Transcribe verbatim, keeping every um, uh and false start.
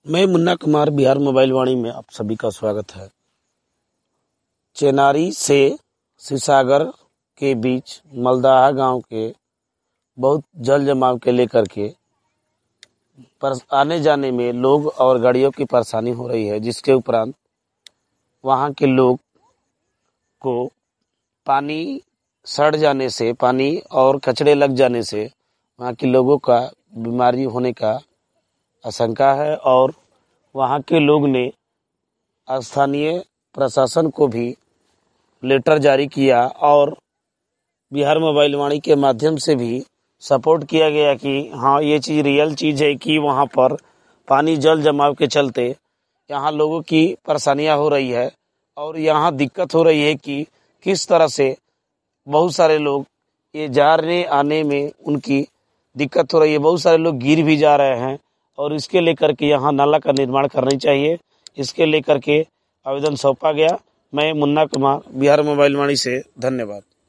मैं मुन्ना कुमार, बिहार मोबाइल वाणी में आप सभी का स्वागत है। चेनारी से शिवसागर के बीच मलदाहा गांव के बहुत जल जमाव के लेकर के पर आने जाने में लोग और गाड़ियों की परेशानी हो रही है, जिसके उपरांत वहां के लोग को पानी सड़ जाने से, पानी और कचड़े लग जाने से वहां के लोगों का बीमारी होने का आशंका है। और वहां के लोग ने स्थानीय प्रशासन को भी लेटर जारी किया और बिहार मोबाइल वाणी के माध्यम से भी सपोर्ट किया गया कि हाँ, ये चीज़ रियल चीज़ है कि वहाँ पर पानी जल जमाव के चलते यहाँ लोगों की परेशानियाँ हो रही है और यहाँ दिक्कत हो रही है कि किस तरह से बहुत सारे लोग ये जाने आने में उनकी दिक्कत हो रही है। बहुत सारे लोग गिर भी जा रहे हैं और इसके लेकर के यहाँ नाला का निर्माण करना चाहिए, इसके लेकर के आवेदन सौंपा गया। मैं मुन्ना कुमार, बिहार मोबाइल वाणी से, धन्यवाद।